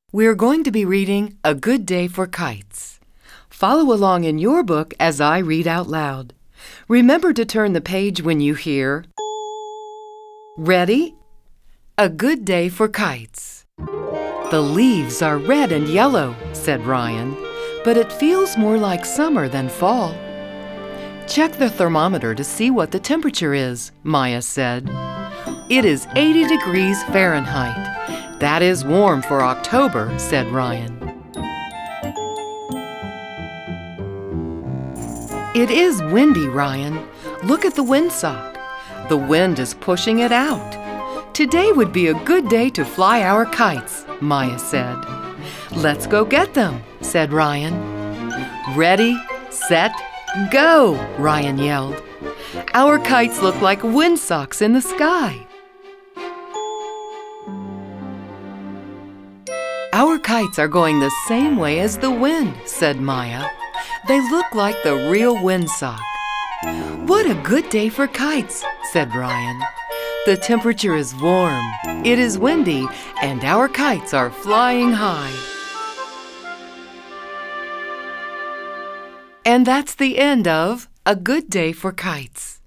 We're going to be reading A Good Day for Kites. Follow along in your book as I read out loud. Remember to turn the page when you hear. Ready? A Good Day for Kites. The leaves are red and yellow, said Ryan, but it feels more like summer than fall. Check the thermometer to see what the temperature is, Maya said. It is 80 degrees Fahrenheit. That is warm for October, said Ryan. It is windy, Ryan. Look at the windsock. The wind is pushing it out. Today would be a good day to fly our kites, Maya said. Let's go get them, said Ryan. Ready, set, go, Ryan yelled. Our kites look like windsocks in the sky. Our kites are going the same way as the wind, said Maya. They look like the real windsock. What a good day for kites, said Ryan. The temperature is warm, it is windy, and our kites are flying high. And that's the end of A Good Day for Kites.